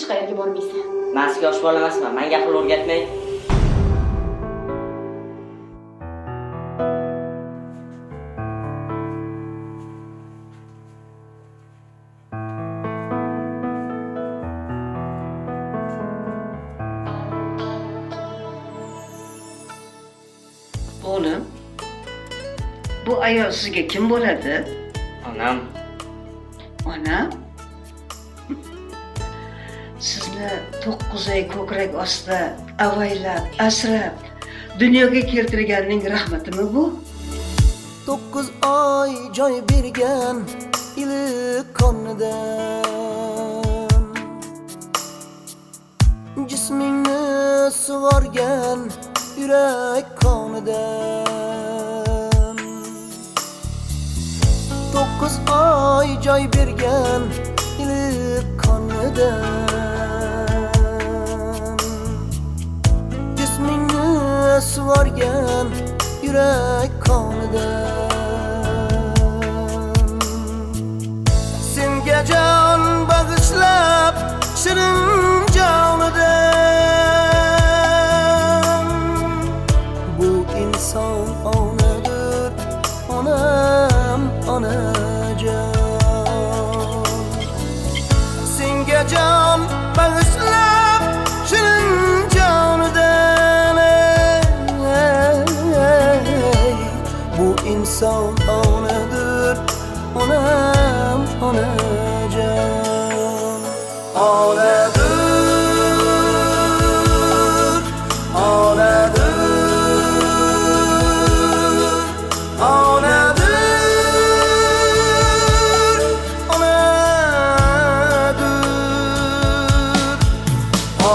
qayerga bormaysan. Men sizga yosh bola emasman. Menga aql o'rgatmang. Oğlum, bu ayol sizga kim bo'ladi? Onam. Onam? Sizni 9 oy ko'krak ostida avaylab, asrab, dunyoga keltirganning rahmatimi bu? 9 oy joy bergan iliq qonidan, jismingni sug'organ yurak qonidan. 9 oy joy bergan iliq qonidan, jismingni sug'organ yurak qonidan. Senga jon bag'ishlab shirin jonidan, bu inson onadir, onam, onajon. Senga jon bag'ishlab shirin jonidan, bu inson onadir, onam, onajon. Onadir, onadir, onadir, onadir,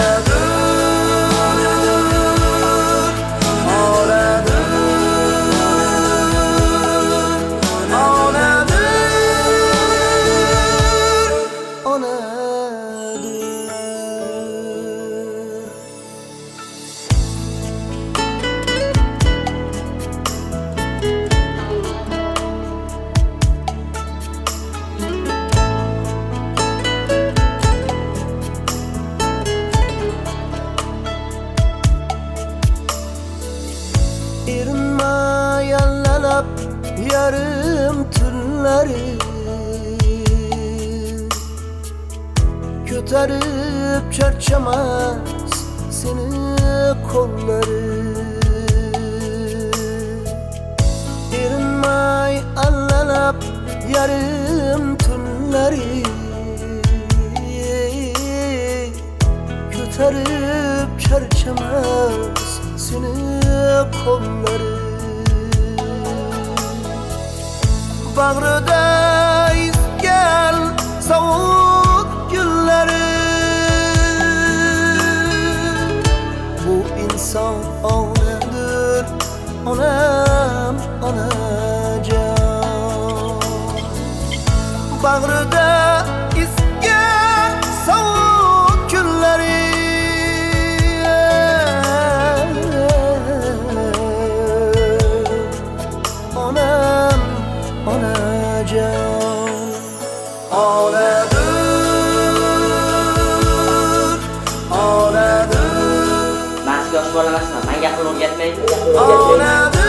erinmay allalab yarım tunlari, ko'tarib charchamas seni qo'llari. Erinmay allalab yarım tunlari, ko'tarib charchamas seni qo'llari. Bag'rida isgan sovuq gullari, bu inson onadir, onam, onajon. Bag'rida isgan sovuq gullari, onam, onajon. Onadir, onadir, Men sizga yosh bola emasman. Menga aql o'rgatmang. onadir.